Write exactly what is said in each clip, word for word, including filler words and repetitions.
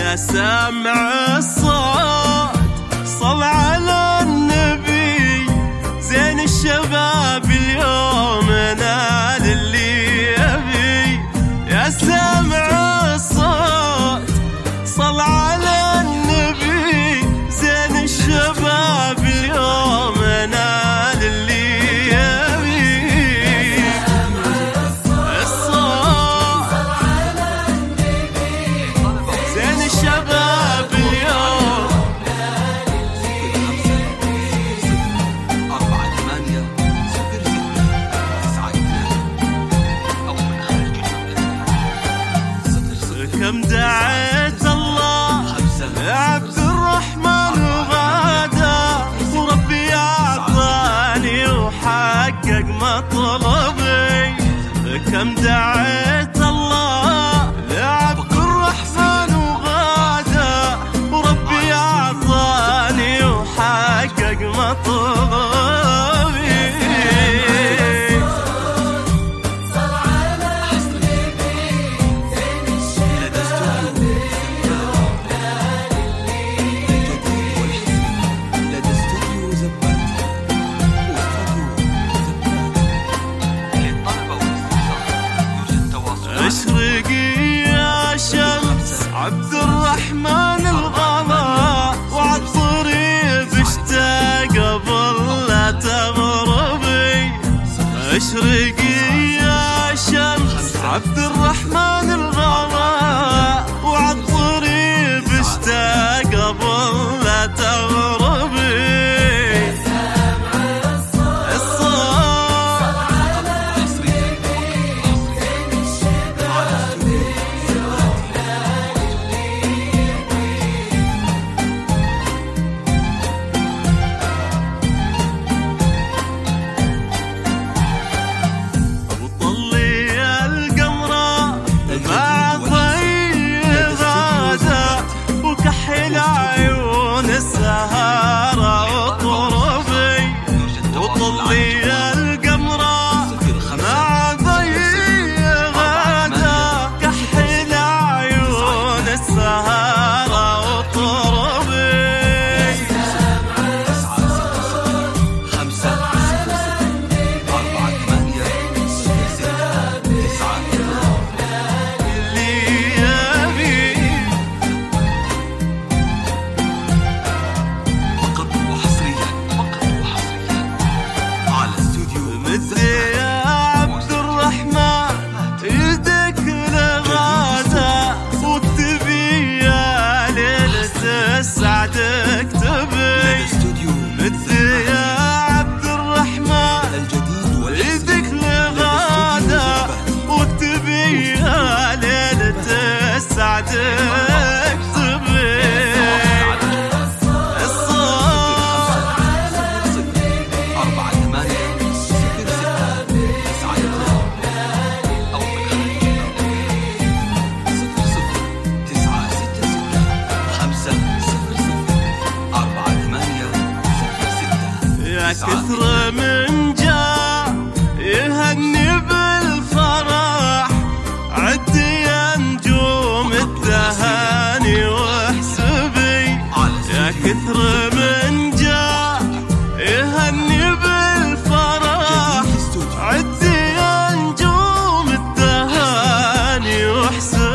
يا سامع الصوت صل على النبي، زين الشباب اليوم نال اللي يبي. يا سامع الصوت صل على النبي، زين الشباب اليوم نال اللي يبي. الصوت زين الشباب اليوم. كم دعيت الله يا عبد الرحمن وغدا، وربي أعطاني وحقق مطلبي. كم دعيت الله يا عبد الرحمن وغدا، وربي أعطاني وحقق مطلبي. اشرقي يا شمس عبد الرحمن الغلا، وعالطريق اشتاق قبل لا تغربي. اشرقي يا شمس عبد الرحمن الغلا، وعالطريق اشتاق قبل لا تغربي. كثر من جاء يهني بالفرح، عد يا نجوم التهاني واحسبي. يا كثر من جاء يهني بالفرح، عد يا نجوم التهاني واحسبي.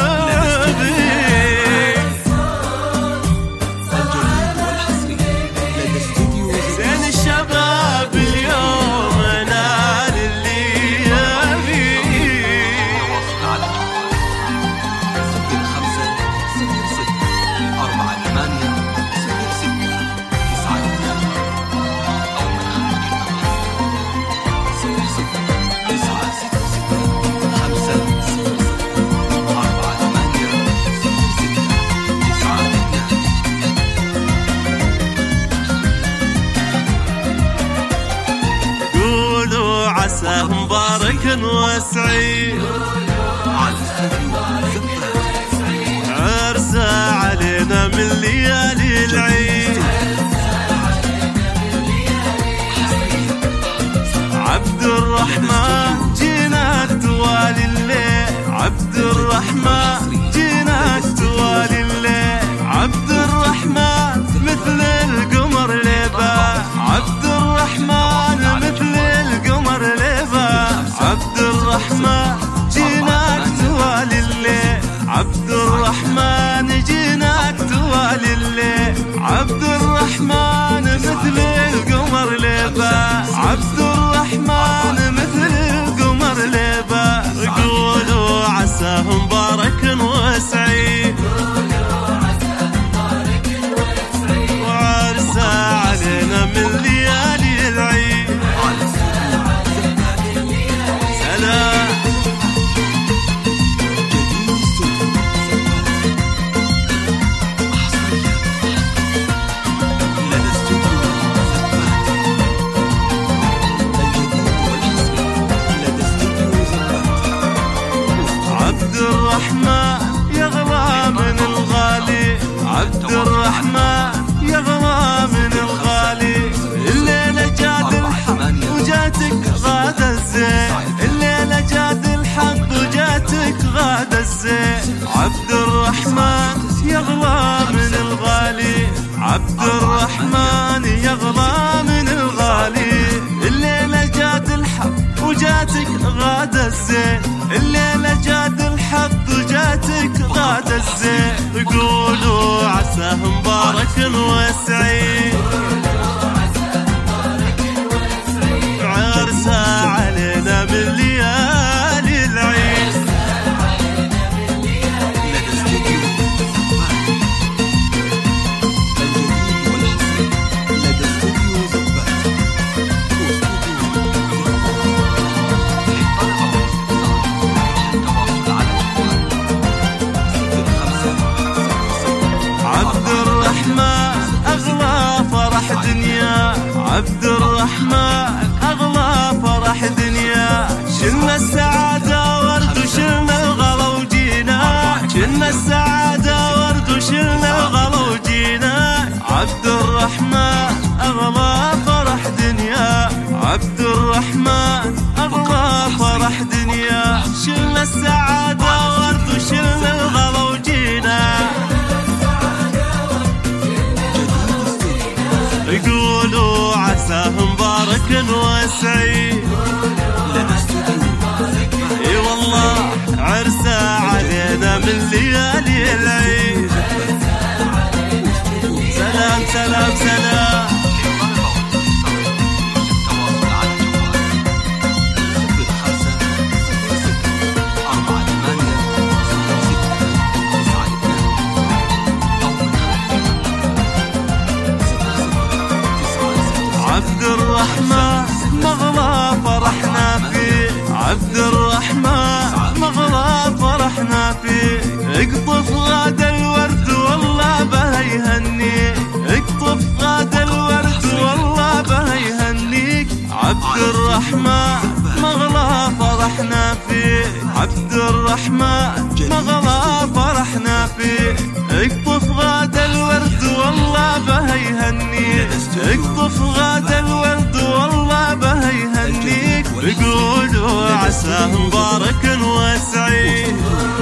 عسى مبارك وسعيد، عرسه علينا من ليالي العيد. عبد الرحمن جينا توالي الليل، عبد الرحمن جينا توالي الليل. الرحمن جيناك توالي الليل. عبد الرحمن مثل القمر ليبا، عبد الرحمن مثل القمر ليبا. قولوا عساه مبارك وسعيد، وعرسه علينا من ليالي العيد. سلام عبد الرحمن يغلى من الغالي، عبد الرحمن يغلى من الغالي. الليلة جاد الحق وجاتك غاد الزين، الليلة جاد الحق وجاتك غاد الزين. عبد الرحمن يغلى من الغالي، عبد الرحمن يغلى من الغالي. الليلة جاد الحق وجاتك غاد الزين، الليلة جاد الحق وجاتك غاد الزين. قولوا عساه مبارك وسعيد، عرسه علينا من ليالي العيد. عبد الرحمن أغلى فرح دنيا، عبد الرحمن أغلى فرح دنيا. شلنا السعادة ورد وشلنا الغلا وجينا، شلنا السعادة ورد وشلنا الغلا وجينا. عبد الرحمن أغلى فرح دنيا، عبد الرحمن أغلى فرح دنيا. شلنا السعادة ورد وشلنا الغلا وجينا. يقولوا عساه مبارك وسعيد، اي والله عرسه علينا من ليالي العيد. سلام سلام سلام عبد الرحمن مغلى فرحنا فيه، عبد الرحمن مغلى فرحنا فيه. اقطف غاد الورد والله به يهنيك، اقطف غاد الورد والله به يهنيك. عبد الرحمن مغلى فرحنا فيه، عبد الرحمن مغلى فرحنا فيه. اقطف غاد الورد والله به يهنيك، اقطف غاد الورد والله به يهنيك. يقولوا عساه مبارك وسعيد.